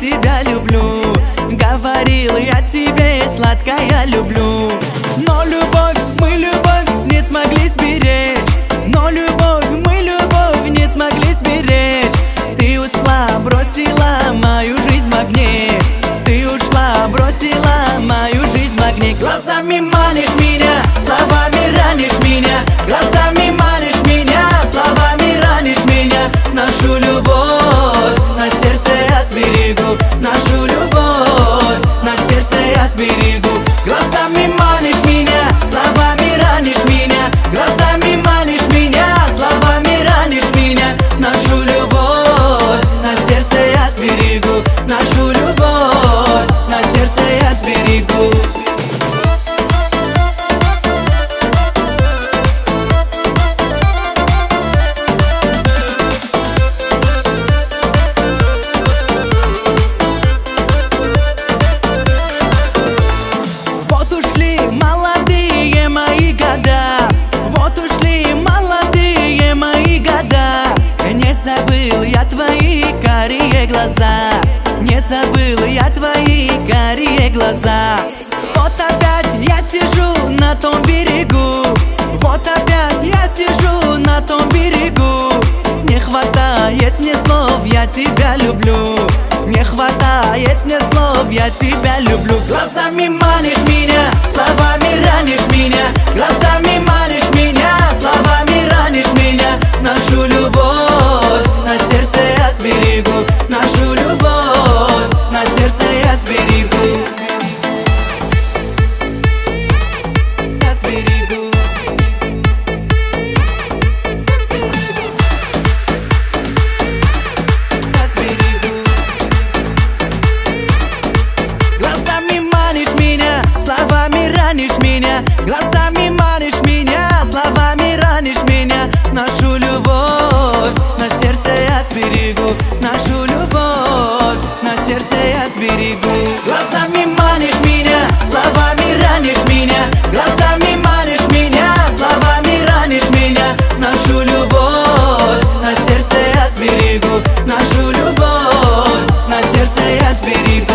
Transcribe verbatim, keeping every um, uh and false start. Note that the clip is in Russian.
тебя люблю. Говорил я тебе, сладкая, люблю. Но любовь, мы любовь не смогли сберечь. Но любовь, мы любовь не смогли сберечь. Ты ушла, бросила мою жизнь в огне. Ты ушла, бросила мою жизнь в огне. Глазами манишь меня, словами ранишь меня. Глазами манишь меня, словами ранишь меня. Нашу любовь на сердце я сберегу. Нашу любовь на сердце я сберегу. Глазами манишь меня, словами ранишь меня. Глазами манишь меня, словами ранишь меня. Нашу любовь на сердце я сберегу. Нашу любовь на сердце я сберегу. забыл я твои карие глаза, не забыл я твои карие глаза. Вот опять я сижу на том берегу, вот опять я сижу на том берегу. Не хватает мне слов, я тебя люблю. Не хватает мне слов, я тебя люблю. Глазами манишь меня, словами ранишь меня. Глазами манишь меня, словами ранишь меня. Нашу любовь на сердце я сберегу. Нашу любовь на сердце я сберегу. Я сберегу. Я сберегу. Глазами манишь меня, словами ранишь меня. Глазами манишь меня, словами ранишь меня. Нашу любовь на сердце я сберегу. Нашу любовь на сердце я сберегу. Глазами манишь меня, словами ранишь меня. Глазами манишь меня, словами ранишь меня. Нашу любовь на сердце я сберегу. Нашу любовь на сердце я сберегу.